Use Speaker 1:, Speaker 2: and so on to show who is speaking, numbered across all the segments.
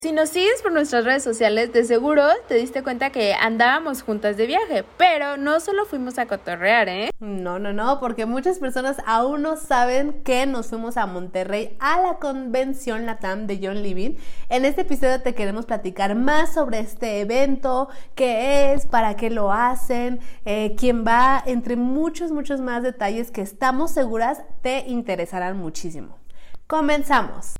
Speaker 1: Si nos sigues por nuestras redes sociales, de seguro te diste cuenta que andábamos juntas de viaje, pero no solo fuimos a cotorrear, ¿eh?
Speaker 2: No, porque muchas personas aún no saben que nos fuimos a Monterrey a la convención LATAM de John Living. En este episodio te queremos platicar más sobre este evento, qué es, para qué lo hacen, quién va, entre muchos más detalles que estamos seguras te interesarán muchísimo. ¡Comenzamos!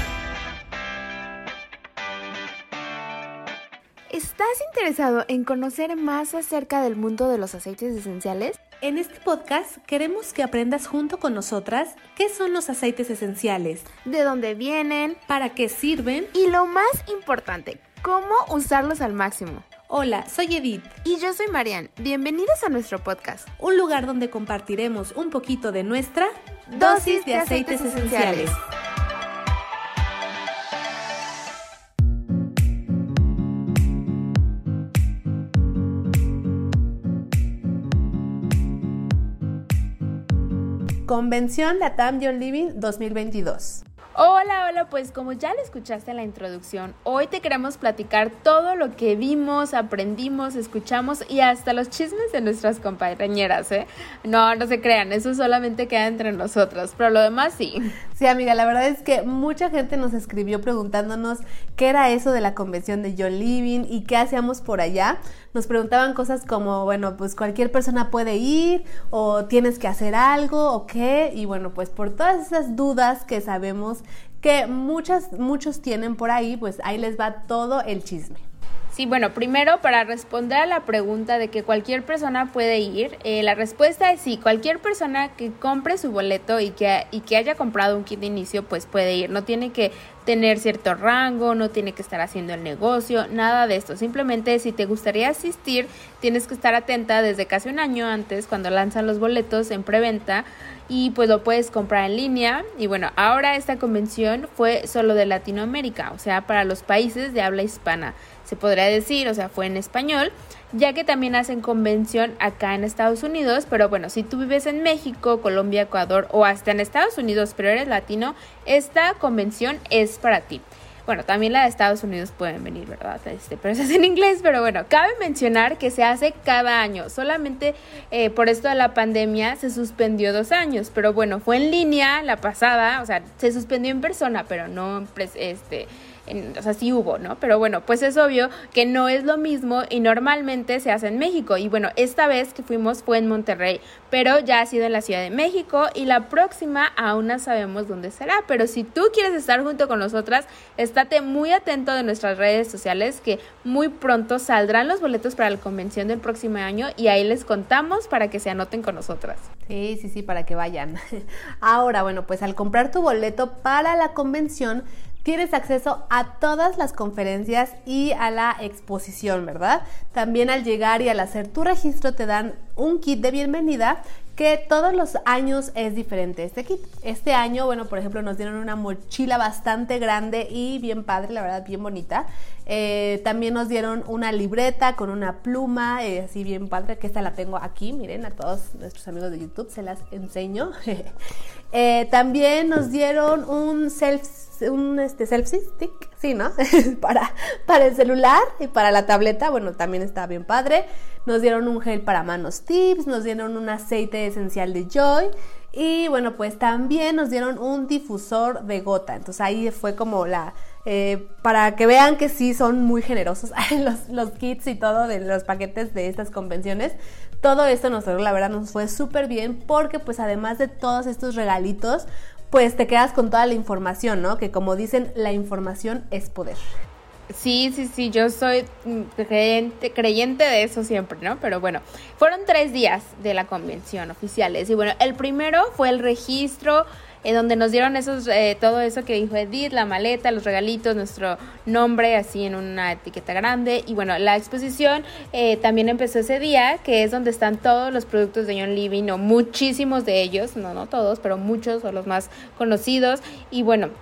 Speaker 1: ¿Estás interesado en conocer más acerca del mundo de los aceites esenciales?
Speaker 2: En este podcast queremos que aprendas junto con nosotras qué son los aceites esenciales,
Speaker 1: de dónde vienen,
Speaker 2: para qué sirven
Speaker 1: y lo más importante, cómo usarlos al máximo.
Speaker 2: Hola, soy Edith.
Speaker 1: Y yo soy Marian. Bienvenidos a nuestro podcast.
Speaker 2: Un lugar donde compartiremos un poquito de nuestra dosis de aceites esenciales. Convención LATAM John Living 2022.
Speaker 1: Hola, pues como ya lo escuchaste en la introducción, hoy te queremos platicar todo lo que vimos, aprendimos, escuchamos y hasta los chismes de nuestras compañeras, ¿eh? No se crean, eso solamente queda entre nosotros, pero lo demás sí.
Speaker 2: Sí, amiga, la verdad es que mucha gente nos escribió preguntándonos qué era eso de la convención de John Living y qué hacíamos por allá. Nos preguntaban cosas como, bueno, pues cualquier persona puede ir o tienes que hacer algo o qué. Y bueno, pues por todas esas dudas que sabemos que muchos tienen por ahí, pues ahí les va todo el chisme.
Speaker 1: Sí, bueno, primero para responder a la pregunta de que cualquier persona puede ir, la respuesta es sí, cualquier persona que compre su boleto y que haya comprado un kit de inicio, pues puede ir, no tiene que tener cierto rango, no tiene que estar haciendo el negocio, nada de esto, simplemente si te gustaría asistir, tienes que estar atenta desde casi un año antes cuando lanzan los boletos en preventa y pues lo puedes comprar en línea. Y bueno, ahora esta convención fue solo de Latinoamérica, o sea, para los países de habla hispana, se podría decir, o sea, fue en español, ya que también hacen convención acá en Estados Unidos, pero bueno, si tú vives en México, Colombia, Ecuador o hasta en Estados Unidos, pero eres latino, esta convención es para ti. Bueno, también la de Estados Unidos pueden venir, ¿verdad? Pero eso es en inglés, pero bueno, cabe mencionar que se hace cada año, solamente por esto de la pandemia se suspendió 2 años, pero bueno, fue en línea la pasada, o sea, se suspendió en persona, pero no o sea, sí hubo, ¿no? Pero bueno, pues es obvio que no es lo mismo y normalmente se hace en México. Y bueno, esta vez que fuimos fue en Monterrey, pero ya ha sido en la Ciudad de México y la próxima aún no sabemos dónde será. Pero si tú quieres estar junto con nosotras, estate muy atento de nuestras redes sociales que muy pronto saldrán los boletos para la convención del próximo año y ahí les contamos para que se anoten con nosotras.
Speaker 2: Sí, para que vayan. Ahora, bueno, pues al comprar tu boleto para la convención, tienes acceso a todas las conferencias y a la exposición, ¿verdad? También al llegar y al hacer tu registro te dan un kit de bienvenida que todos los años es diferente este kit. Este año, bueno, por ejemplo, nos dieron una mochila bastante grande y bien padre, la verdad, bien bonita. También nos dieron una libreta con una pluma, así bien padre, que esta la tengo aquí, miren, a todos nuestros amigos de YouTube se las enseño. También nos dieron un selfie stick, sí, ¿no? para el celular y para la tableta, bueno, también está bien padre. Nos dieron un gel para manos Tips, nos dieron un aceite esencial de Joy y bueno, pues también nos dieron un difusor de gota. Entonces ahí fue como para que vean que sí son muy generosos los kits y todo de los paquetes de estas convenciones. Todo esto nosotros la verdad nos fue súper bien porque pues además de todos estos regalitos, pues te quedas con toda la información, ¿no? Que como dicen, la información es poder.
Speaker 1: Sí, yo soy creyente de eso siempre, ¿no? Pero bueno, fueron 3 días de la convención oficiales y bueno, el primero fue el registro donde nos dieron todo eso que dijo Edith, la maleta, los regalitos, nuestro nombre así en una etiqueta grande y bueno, la exposición también empezó ese día, que es donde están todos los productos de John Living o muchísimos de ellos, no todos, pero muchos o los más conocidos y bueno,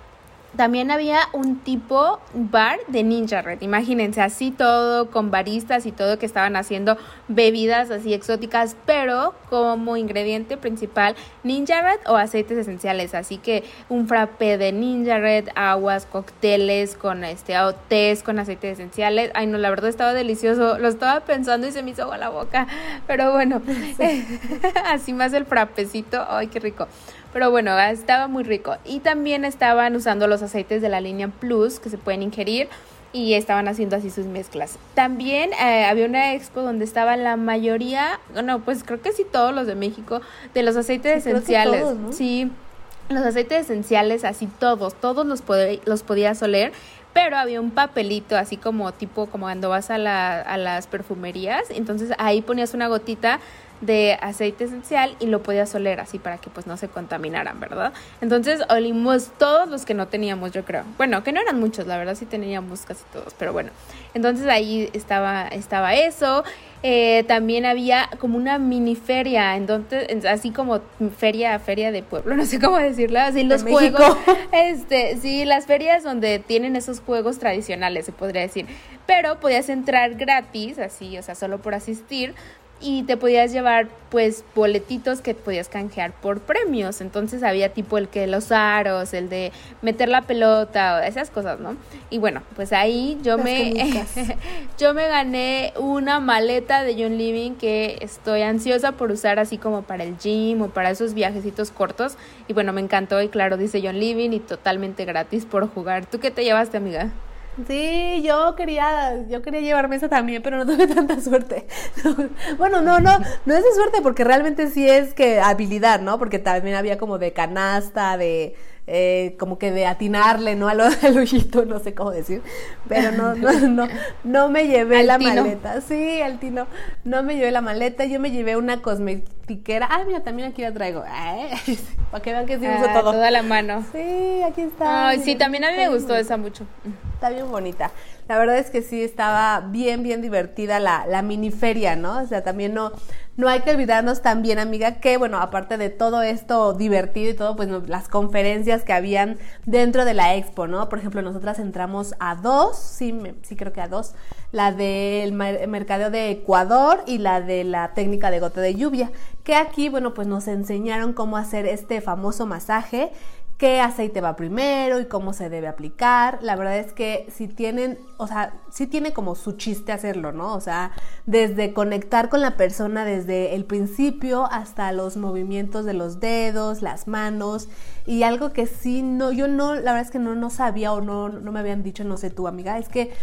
Speaker 1: También había un tipo bar de Ninja Red, imagínense, así todo, con baristas y todo, que estaban haciendo bebidas así exóticas, pero como ingrediente principal Ninja Red o aceites esenciales, así que un frappé de Ninja Red, aguas, cócteles con o tés con aceites esenciales. Ay no, la verdad estaba delicioso, lo estaba pensando y se me hizo agua la boca, pero bueno, sí. Así más el frappecito, ay qué rico. Pero bueno, estaba muy rico. Y también estaban usando los aceites de la línea Plus que se pueden ingerir y estaban haciendo así sus mezclas. También había una expo donde estaban la mayoría, no, pues creo que sí todos los de México, de los aceites esenciales. Todos, ¿no? Sí, los aceites esenciales, así todos los podías oler. Pero había un papelito así como tipo como cuando vas a las perfumerías, entonces ahí ponías una gotita de aceite esencial y lo podías oler así para que pues no se contaminaran, ¿verdad? Entonces olimos todos los que no teníamos, yo creo. Bueno, que no eran muchos, la verdad sí teníamos casi todos, pero bueno. Entonces ahí estaba eso. También había como una mini feria, entonces así como feria de pueblo, no sé cómo decirlo, así los juegos, sí, las ferias donde tienen esos juegos tradicionales, se podría decir, pero podías entrar gratis, así, o sea, solo por asistir. Y te podías llevar pues boletitos que podías canjear por premios. Entonces había tipo el que los aros, el de meter la pelota, esas cosas, ¿no? Y bueno, pues ahí yo me gané una maleta de John Living que estoy ansiosa por usar así como para el gym o para esos viajecitos cortos. Y bueno, me encantó y claro, dice John Living y totalmente gratis por jugar. ¿Tú qué te llevaste, amiga?
Speaker 2: Sí, yo quería llevarme esa también, pero no tuve tanta suerte. Bueno, no es de suerte porque realmente sí es que habilidad, ¿no? Porque también había como de canasta, de como que de atinarle, ¿no? Al ojito, no sé cómo decir, pero no me llevé la maleta. Sí, al tino, no me llevé la maleta, yo me llevé una cosmetiquera. Ah, mira, también aquí la traigo. Para que vean que sí uso todo.
Speaker 1: Toda la mano.
Speaker 2: Sí, aquí está.
Speaker 1: Ay, sí, también a mí me gustó esa mucho.
Speaker 2: Está bien bonita. La verdad es que sí estaba bien divertida la mini feria, ¿no? O sea, también no hay que olvidarnos también, amiga, que bueno, aparte de todo esto divertido y todo, pues las conferencias que habían dentro de la expo, ¿no? Por ejemplo, nosotras entramos a 2, sí creo que a 2, la del mercadeo de Ecuador y la de la técnica de gota de lluvia, que aquí, bueno, pues nos enseñaron cómo hacer este famoso masaje, qué aceite va primero y cómo se debe aplicar. La verdad es que sí tiene como su chiste hacerlo, ¿no? O sea, desde conectar con la persona desde el principio hasta los movimientos de los dedos, las manos, y algo que sí la verdad es que no sabía o no me habían dicho, no sé tú, amiga, es que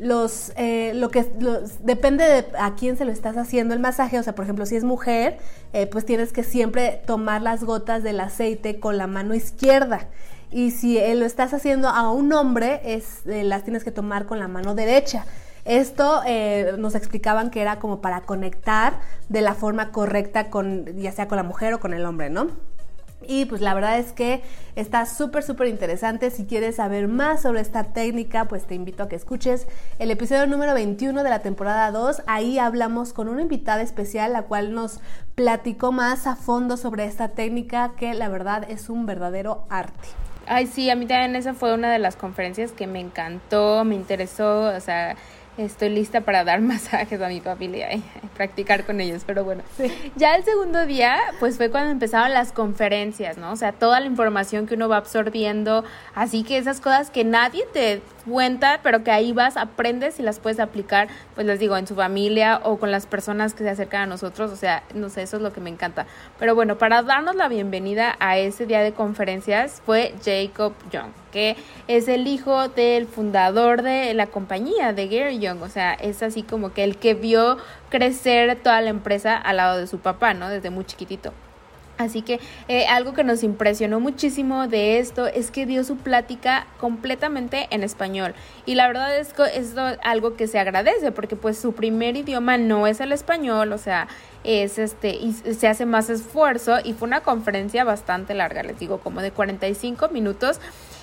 Speaker 2: depende de a quién se lo estás haciendo el masaje. O sea, por ejemplo, si es mujer, pues tienes que siempre tomar las gotas del aceite con la mano izquierda, y si lo estás haciendo a un hombre, las tienes que tomar con la mano derecha. Esto nos explicaban que era como para conectar de la forma correcta ya sea con la mujer o con el hombre, ¿no? Y pues la verdad es que está súper interesante. Si quieres saber más sobre esta técnica, pues te invito a que escuches el episodio número 21 de la temporada 2. Ahí hablamos con una invitada especial, la cual nos platicó más a fondo sobre esta técnica, que la verdad es un verdadero arte.
Speaker 1: Ay, sí, a mí también esa fue una de las conferencias que me encantó, me interesó, o sea, estoy lista para dar masajes a mi familia y practicar con ellos, pero bueno. Sí. Ya el segundo día, pues fue cuando empezaron las conferencias, ¿no? O sea, toda la información que uno va absorbiendo, así que esas cosas que nadie te cuenta, pero que ahí vas, aprendes y las puedes aplicar, pues les digo, en su familia o con las personas que se acercan a nosotros. O sea, no sé, eso es lo que me encanta. Pero bueno, para darnos la bienvenida a ese día de conferencias fue Jacob Young, que es el hijo del fundador de la compañía de Gary Young. O sea, es así como que el que vio crecer toda la empresa al lado de su papá, ¿no? Desde muy chiquitito. Así que algo que nos impresionó muchísimo de esto es que dio su plática completamente en español, y la verdad es que esto es algo que se agradece porque pues su primer idioma no es el español, o sea, es y se hace más esfuerzo, y fue una conferencia bastante larga, les digo, como de 45 minutos.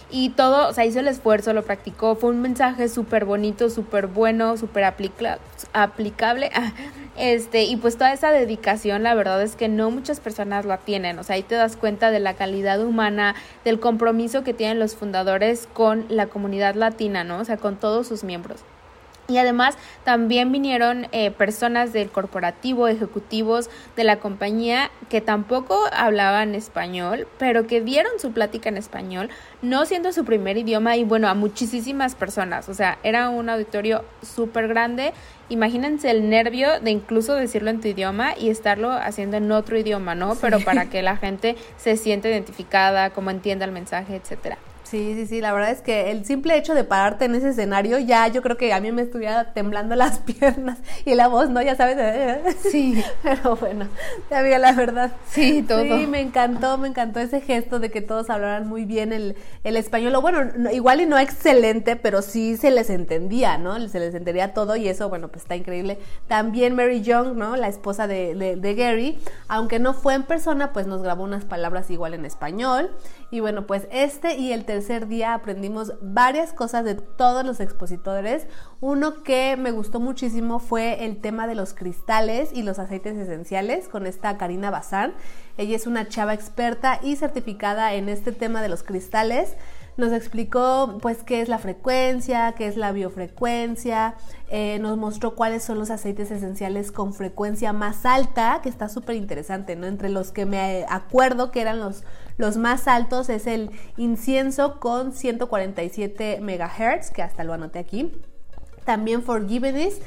Speaker 1: y todo, o sea, hizo el esfuerzo, lo practicó, fue un mensaje súper bonito, súper bueno, súper aplicable, y pues toda esa dedicación, la verdad es que no muchas personas la tienen, o sea, ahí te das cuenta de la calidad humana, del compromiso que tienen los fundadores con la comunidad latina, ¿no? O sea, con todos sus miembros. Y además también vinieron personas del corporativo, ejecutivos de la compañía que tampoco hablaban español, pero que dieron su plática en español, no siendo su primer idioma, y bueno, a muchísimas personas. O sea, era un auditorio súper grande. Imagínense el nervio de incluso decirlo en tu idioma y estarlo haciendo en otro idioma, ¿no? Sí. Pero para que la gente se sienta identificada, como entienda el mensaje, etcétera.
Speaker 2: Sí, la verdad es que el simple hecho de pararte en ese escenario, ya yo creo que a mí me estuviera temblando las piernas y la voz, ¿no? Ya sabes.
Speaker 1: Sí.
Speaker 2: Pero bueno, sabía la verdad.
Speaker 1: Sí, todo.
Speaker 2: Sí, me encantó ese gesto de que todos hablaran muy bien el español. O bueno, igual y no excelente, pero sí se les entendía, ¿no? Se les entendía todo y eso, bueno, pues está increíble. También Mary Young, ¿no? La esposa de Gary, aunque no fue en persona, pues nos grabó unas palabras igual en español. Y bueno, pues y el tercer día aprendimos varias cosas de todos los expositores. Uno que me gustó muchísimo fue el tema de los cristales y los aceites esenciales con esta Karina Bazán. Ella es una chava experta y certificada en este tema de los cristales. Nos explicó pues qué es la frecuencia, qué es la biofrecuencia, nos mostró cuáles son los aceites esenciales con frecuencia más alta, que está súper interesante, ¿no? Entre los que me acuerdo que eran los más altos es el incienso con 147 megahertz, que hasta lo anoté aquí. También Forgiveness,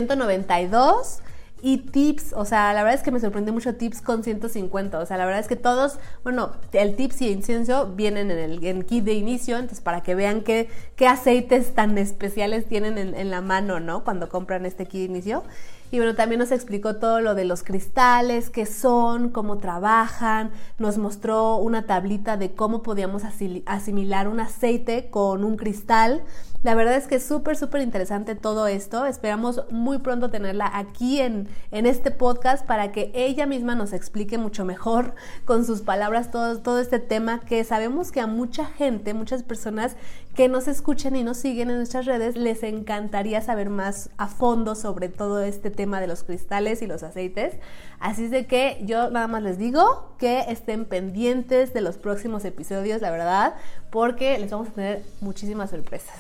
Speaker 2: 192. Y Tips, o sea, la verdad es que me sorprendió mucho Tips con 150, o sea, la verdad es que todos, bueno, el Tips y incienso vienen en el kit de inicio, entonces para que vean qué aceites tan especiales tienen en la mano, ¿no? Cuando compran este kit de inicio. Y bueno, también nos explicó todo lo de los cristales, qué son, cómo trabajan, nos mostró una tablita de cómo podíamos asimilar un aceite con un cristal. La verdad es que es súper interesante todo esto. Esperamos muy pronto tenerla aquí en este podcast para que ella misma nos explique mucho mejor con sus palabras todo este tema que sabemos que a mucha gente, muchas personas que nos escuchan y nos siguen en nuestras redes, les encantaría saber más a fondo sobre todo este tema de los cristales y los aceites. Así es de que yo nada más les digo que estén pendientes de los próximos episodios, la verdad, porque les vamos a tener muchísimas sorpresas.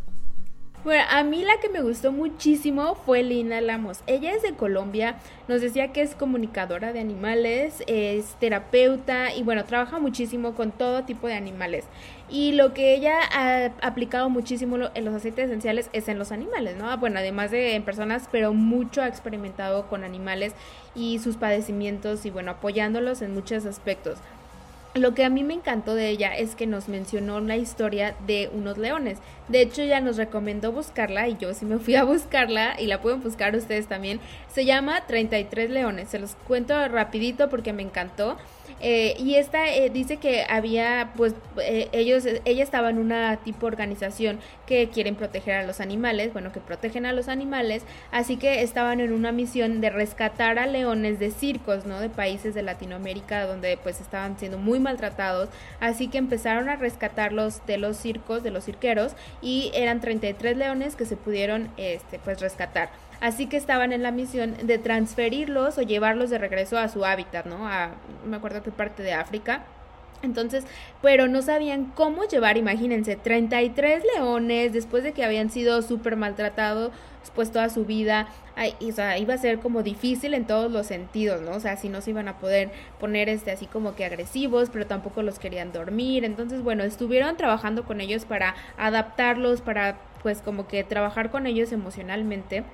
Speaker 1: Bueno, a mí la que me gustó muchísimo fue Lina Lamos. Ella es de Colombia, nos decía que es comunicadora de animales, es terapeuta y bueno, trabaja muchísimo con todo tipo de animales. Y lo que ella ha aplicado muchísimo en los aceites esenciales es en los animales, ¿no? Bueno, además de en personas, pero mucho ha experimentado con animales y sus padecimientos y bueno, apoyándolos en muchos aspectos. Lo que a mí me encantó de ella es que nos mencionó la historia de unos leones. De hecho, ella nos recomendó buscarla y yo sí me fui a buscarla y la pueden buscar ustedes también. Se llama 33 leones. Se los cuento rapidito porque me encantó. Y esta dice que había, pues, ella estaba en una tipo organización que quieren proteger a los animales, bueno, que protegen a los animales, así que estaban en una misión de rescatar a leones de circos, ¿no? De países de Latinoamérica donde, pues, estaban siendo muy maltratados, así que empezaron a rescatarlos de los circos, de los cirqueros, y eran 33 leones que se pudieron, pues, rescatar. Así que estaban en la misión de transferirlos o llevarlos de regreso a su hábitat, ¿no? No me acuerdo qué parte de África. Entonces, pero no sabían cómo llevar, imagínense, 33 leones después de que habían sido súper maltratados pues toda su vida. O sea, iba a ser como difícil en todos los sentidos, ¿no? O sea, si no se iban a poder poner así como que agresivos, pero tampoco los querían dormir. Entonces, bueno, estuvieron trabajando con ellos para adaptarlos, para pues como que trabajar con ellos emocionalmente.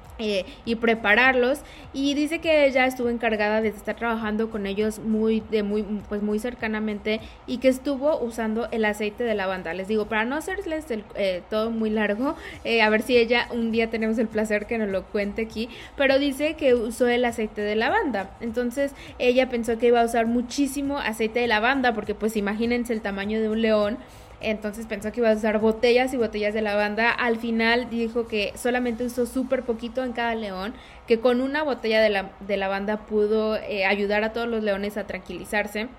Speaker 1: Y prepararlos, y dice que ella estuvo encargada de estar trabajando con ellos muy cercanamente y que estuvo usando el aceite de lavanda. Les digo, para no hacerles todo muy largo, a ver si ella un día tenemos el placer que nos lo cuente aquí, pero dice que usó el aceite de lavanda. Entonces ella pensó que iba a usar muchísimo aceite de lavanda porque pues imagínense el tamaño de un león. Entonces pensó que iba a usar botellas y botellas de lavanda. Al final dijo que solamente usó súper poquito en cada león, que con una botella de lavanda pudo ayudar a todos los leones a tranquilizarse.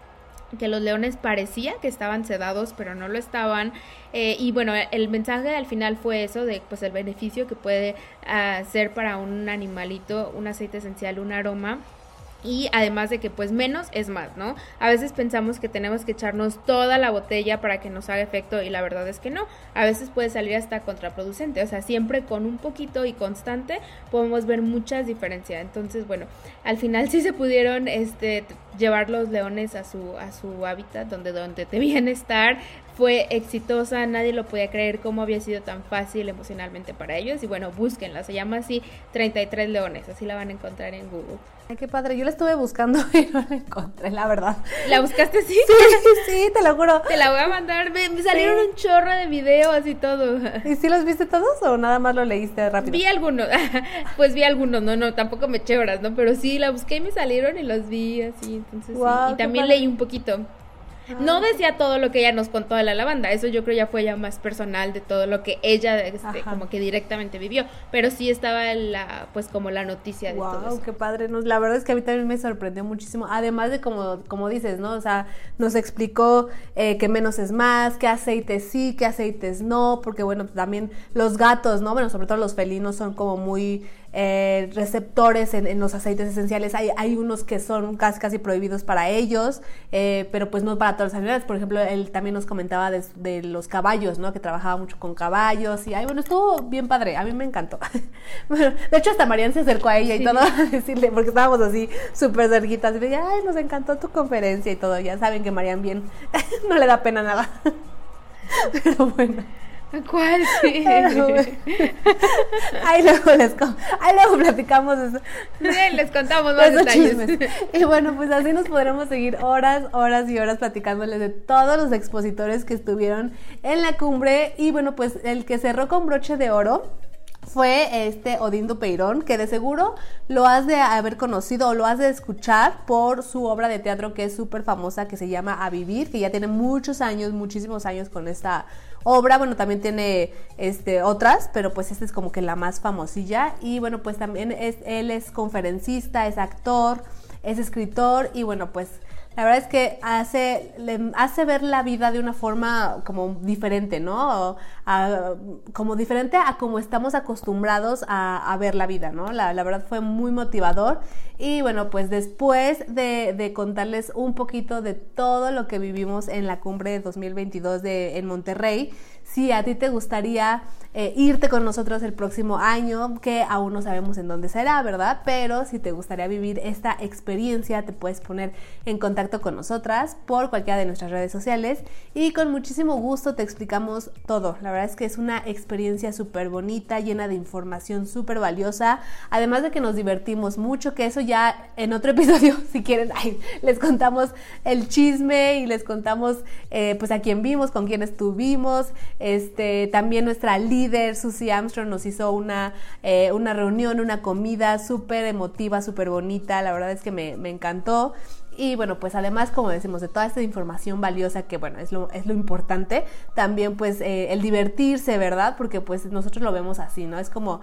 Speaker 1: que los leones parecía que estaban sedados, pero no lo estaban, y bueno, el mensaje al final fue eso, de pues el beneficio que puede hacer para un animalito un aceite esencial, un aroma. Y además de que pues menos es más, ¿no? A veces pensamos que tenemos que echarnos toda la botella para que nos haga efecto y la verdad es que no. A veces puede salir hasta contraproducente, o sea, siempre con un poquito y constante podemos ver muchas diferencias. Entonces, bueno, al final sí se pudieron llevar los leones a su hábitat donde debían estar. Fue exitosa, nadie lo podía creer cómo había sido tan fácil emocionalmente para ellos. Y bueno, búsquenla, se llama así 33 leones, así la van a encontrar en Google.
Speaker 2: Ay, qué padre, yo la estuve buscando y no la encontré, la verdad.
Speaker 1: ¿La buscaste así?
Speaker 2: Sí, te lo juro.
Speaker 1: Te la voy a mandar, me salieron un chorro de videos y todo.
Speaker 2: ¿Y sí los viste todos o nada más lo leíste rápido?
Speaker 1: Vi algunos, pues vi algunos, no, tampoco me eché horas, ¿no? Pero sí, la busqué y me salieron y los vi así, entonces
Speaker 2: wow,
Speaker 1: sí. Y también leí un poquito. No decía todo lo que ella nos contó de la lavanda, eso yo creo ya fue ya más personal de todo lo que ella como que directamente vivió, pero sí estaba pues como la noticia de todo eso.
Speaker 2: Qué padre, la verdad es que a mí también me sorprendió muchísimo, además de como dices, ¿no? O sea, nos explicó que menos es más, qué aceites sí, qué aceites no, porque bueno, también los gatos, ¿no? Bueno, sobre todo los felinos son como muy receptores en los aceites esenciales. Hay unos que son casi prohibidos para ellos, pero pues no para todos los animales. Por ejemplo, él también nos comentaba de los caballos, ¿no? Que trabajaba mucho con caballos y bueno, estuvo bien padre, a mí me encantó. Bueno, de hecho hasta Marian se acercó a ella y todo a decirle, porque estábamos así súper cerquitas y le dije, ay, nos encantó tu conferencia y todo. Ya saben que Marian bien no le da pena nada. Pero bueno.
Speaker 1: ¿Cuál? Sí.
Speaker 2: Ahí luego platicamos eso.
Speaker 1: Sí, les contamos más detalles.
Speaker 2: Chismes. Y bueno, pues así nos podremos seguir horas y horas platicándoles de todos los expositores que estuvieron en la cumbre. Y bueno, pues el que cerró con broche de oro fue Odín Dupeirón, que de seguro lo has de haber conocido o lo has de escuchar por su obra de teatro que es súper famosa, que se llama A Vivir, que ya tiene muchísimos años con esta obra. Bueno, también tiene otras, pero pues esta es como que la más famosilla. Y bueno, pues también él es conferencista, es actor, es escritor y bueno, pues la verdad es que hace ver la vida de una forma como diferente, ¿no? Como diferente a como estamos acostumbrados a ver la vida, ¿no? La verdad fue muy motivador. Y bueno, pues después de contarles un poquito de todo lo que vivimos en la cumbre de 2022 en Monterrey, si a ti te gustaría irte con nosotros el próximo año, que aún no sabemos en dónde será, ¿verdad? Pero si te gustaría vivir esta experiencia, te puedes poner en contacto con nosotras por cualquiera de nuestras redes sociales y con muchísimo gusto te explicamos todo. La verdad es que es una experiencia súper bonita, llena de información súper valiosa, además de que nos divertimos mucho, que eso ya en otro episodio, si quieren, les contamos el chisme y les contamos pues a quién vimos, con quién estuvimos. También nuestra líder Susie Armstrong nos hizo una reunión, una comida súper emotiva, súper bonita. La verdad es que me encantó. Y bueno, pues además, como decimos, de toda esta información valiosa que bueno, es lo importante, también pues el divertirse, ¿verdad? Porque pues nosotros lo vemos así, ¿no? Es como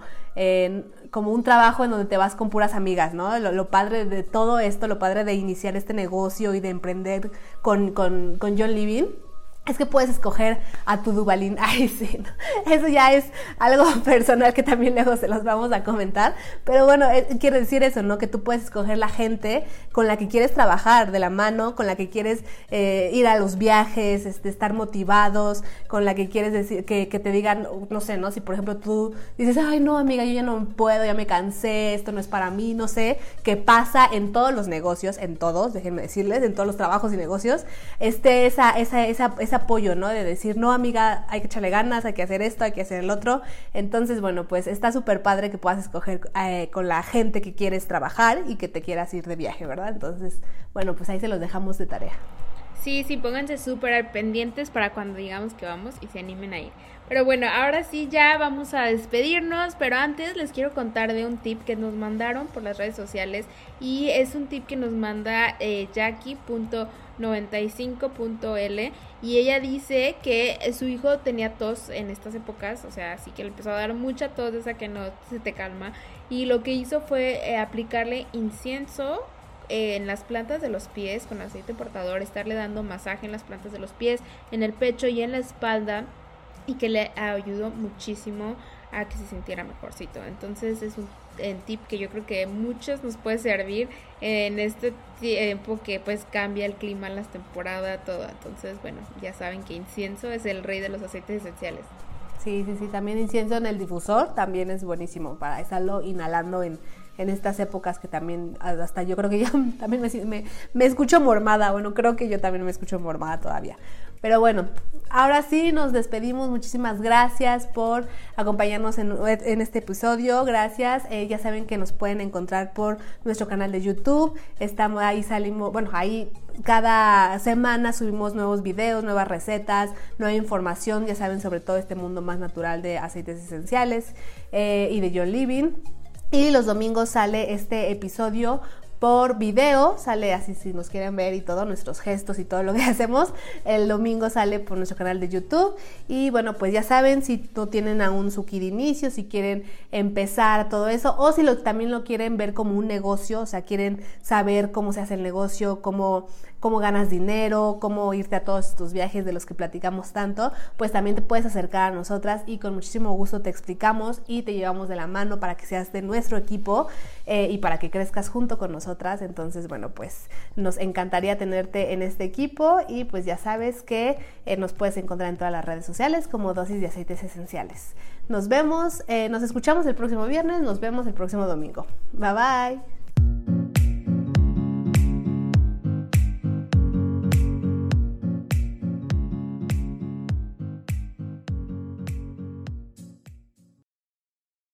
Speaker 2: un trabajo en donde te vas con puras amigas, ¿no? Lo padre de todo esto, lo padre de iniciar este negocio y de emprender con John Living, es que puedes escoger a tu Duvalín. Ay, sí, no. Eso ya es algo personal que también luego se los vamos a comentar. Pero bueno, quiere decir eso, ¿no? Que tú puedes escoger la gente con la que quieres trabajar de la mano, con la que quieres ir a los viajes, estar motivados, con la que quieres decir que te digan, no sé, ¿no? Si por ejemplo tú dices, ay, no, amiga, yo ya no puedo, ya me cansé, esto no es para mí, no sé, que pasa en todos los negocios, en todos, déjenme decirles, en todos los trabajos y negocios, ese apoyo, ¿no? De decir, no, amiga, hay que echarle ganas, hay que hacer esto, hay que hacer el otro. Entonces, bueno, pues está súper padre que puedas escoger con la gente que quieres trabajar y que te quieras ir de viaje, ¿verdad? Entonces, bueno, pues ahí se los dejamos de tarea.
Speaker 1: Sí, pónganse súper pendientes para cuando digamos que vamos y se animen a ir. Pero bueno, ahora sí ya vamos a despedirnos, pero antes les quiero contar de un tip que nos mandaron por las redes sociales y es un tip que nos manda Jackie.95.l y ella dice que su hijo tenía tos en estas épocas, o sea, así que le empezó a dar mucha tos, esa que no se te calma, y lo que hizo fue aplicarle incienso en las plantas de los pies con aceite portador, estarle dando masaje en las plantas de los pies, en el pecho y en la espalda, y que le ayudó muchísimo a que se sintiera mejorcito. Entonces es un tip que yo creo que muchos nos puede servir en este tiempo que pues cambia el clima, las temporadas, todo. Entonces, bueno, ya saben que incienso es el rey de los aceites esenciales.
Speaker 2: Sí, también incienso en el difusor también es buenísimo para estarlo inhalando en estas épocas que también hasta yo creo que yo también me escucho mormada. Bueno, creo que yo también me escucho mormada todavía. Pero bueno, ahora sí nos despedimos. Muchísimas gracias por acompañarnos en este episodio. Gracias. Ya saben que nos pueden encontrar por nuestro canal de YouTube. Ahí cada semana subimos nuevos videos, nuevas recetas, nueva información, ya saben, sobre todo este mundo más natural de aceites esenciales y de Your Living. Y los domingos sale este episodio por video, sale así si nos quieren ver y todo, nuestros gestos y todo lo que hacemos, el domingo sale por nuestro canal de YouTube. Y bueno, pues ya saben, si no tienen aún su kit de inicio, si quieren empezar todo eso, o si también lo quieren ver como un negocio, o sea, quieren saber cómo se hace el negocio, cómo ganas dinero, cómo irte a todos tus viajes de los que platicamos tanto, pues también te puedes acercar a nosotras y con muchísimo gusto te explicamos y te llevamos de la mano para que seas de nuestro equipo y para que crezcas junto con nosotras. Entonces, bueno, pues nos encantaría tenerte en este equipo y pues ya sabes que nos puedes encontrar en todas las redes sociales como Dosis de Aceites Esenciales. Nos vemos, nos escuchamos el próximo viernes, nos vemos el próximo domingo. Bye bye.